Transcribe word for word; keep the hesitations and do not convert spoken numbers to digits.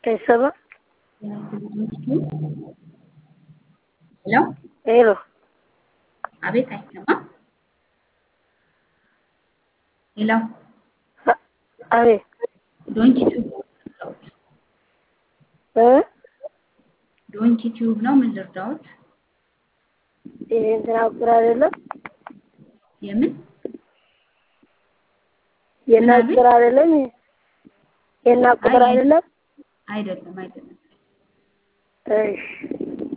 कैसा Hello? Hello. Abis አይሰማም? Hello? አቤት ዶንኪ ቲዩብ እ ዶንኪ ቲዩብ ነው ምን ልርዳዎት? ይሄ እንትና ቁጥር አይደለም የምን የእናት ቁጥር አይደለም የእናት ቁጥር አይደለም አይደለም አይደለም እሺ